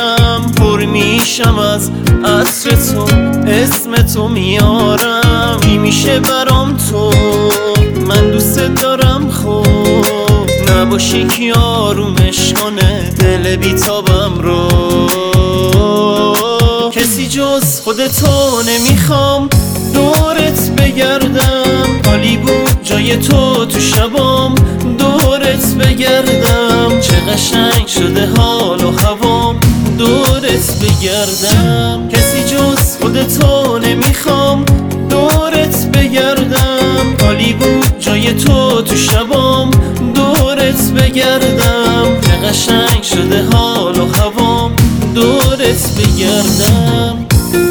دارم، پر میشم از عطر تو، اسم تو میارم، میشه برام تو، من دوست دارم. خوب نباشی که آرومش کنه دل بیتابم رو، کسی جز خودتو نمیخوام دورت بگردم، حالی بود جای تو تو شبام دورت بگردم، چه قشنگ شده حال و هوام دورت بگردم، کسی جز خودتو نمیخوام دورت بگردم، حالی بود جای تو تو شبام دورت بگردم، چه قشنگ شده حال و هوام دورت بگردم.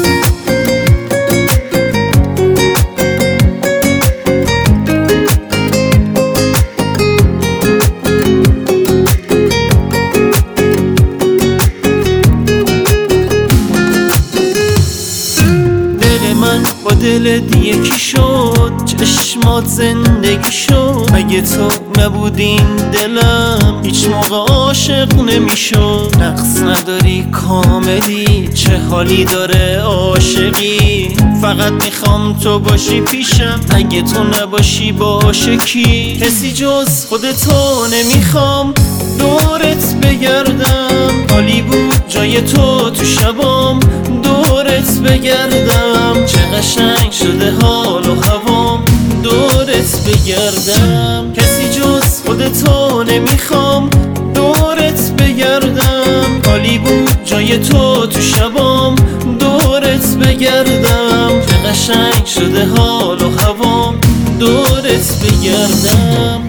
با دلت یکی شد، چشمات زندگی شد، اگه تو نبودین دلم هیچ موقع عاشق نمیشد. نقص نداری کاملی، چه حالی داره عاشقی، فقط میخوام تو باشی پیشم، اگه تو نباشی باشه کی، کسی جز خودتو نمیخوام دورت بگردم، حالی بود جای تو تو شبام دورت بگردم، چه قشنگ شده حال و هوام دورت بگردم، کسی جز خودتو نمیخوام دورت بگردم، حالی بود جای تو تو شبام دورت بگردم، چه قشنگ شده حال و هوام دورت بگردم.